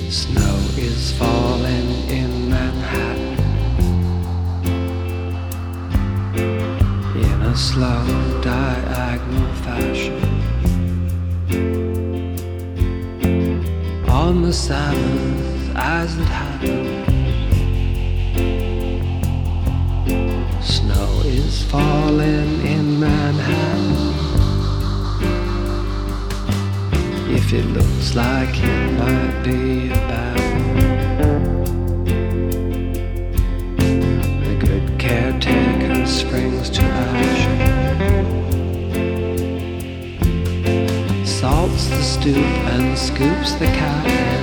Snow is falling in Manhattan in a slow diagonal fashion. On the Sabbath as it happened, snow is falling in Manhattan. If it looks like it might be about the good caretaker springs to action, salts the stoop and scoops the cat,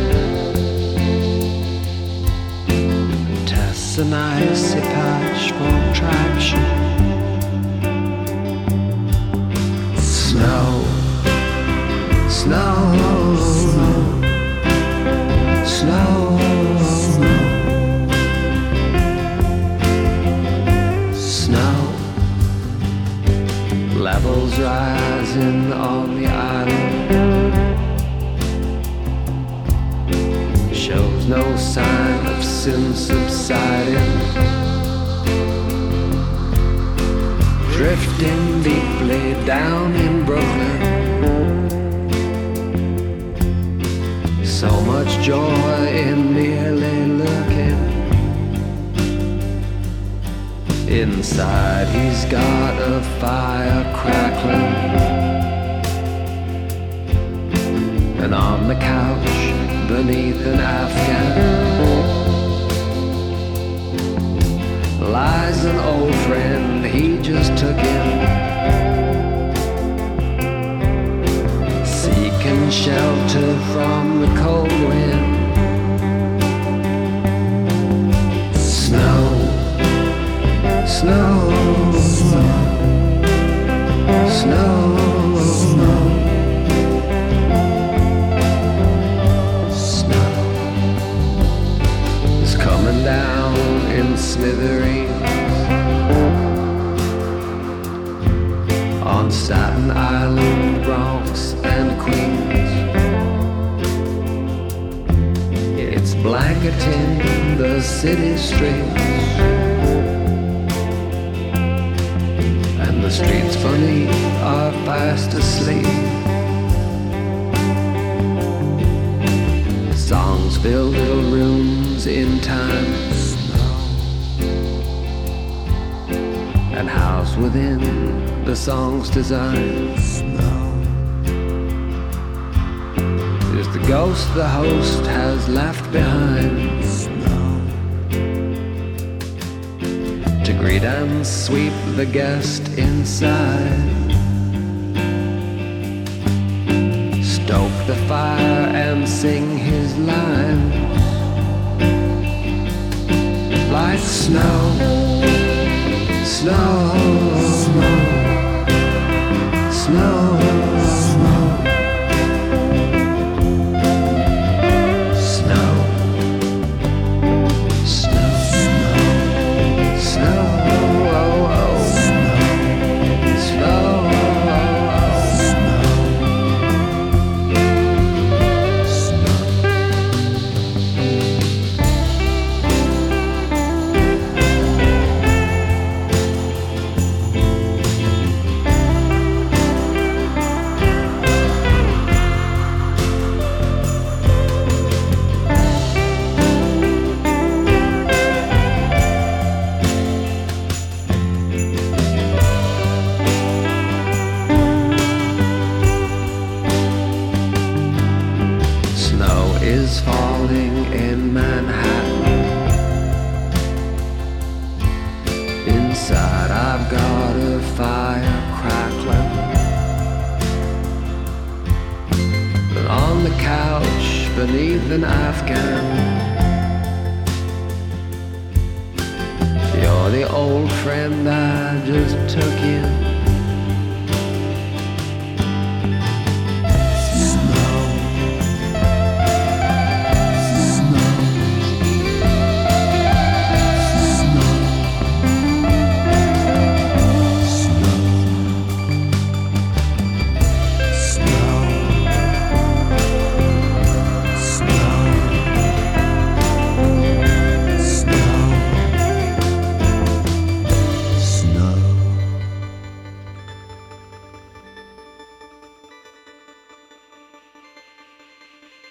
tests an icy patch for traction. Snow, snow, snow, snow. Levels rising on the island, shows no sign of sin subsiding, drifting deeply down in Brooklyn. So much joy in merely looking. Inside he's got a fire crackling, and on the couch beneath an Afghan lies an old friend he just took in, seeking shelter from the cold wind. Snow, snow, snow, snow, snow is coming down in smithereens on Staten Island, Bronx, and Queens. It's blanketing the city streets, and the streets beneath are fast asleep. Songs fill little rooms in time, and housed within the song's design is the ghost the host has left behind, to greet and sweep the guest inside, stoke the fire and sing his lines like snow, snow, snow, snow, snow, snow, snow, snow, oh, oh, snow, is falling in Manhattan. Inside I've got a fire crackling, and on the couch beneath an Afghan, you're the old friend I just took in,